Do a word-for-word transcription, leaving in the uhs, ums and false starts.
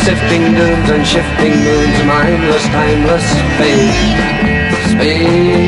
sifting dunes and shifting moons, mindless, timeless space. Space.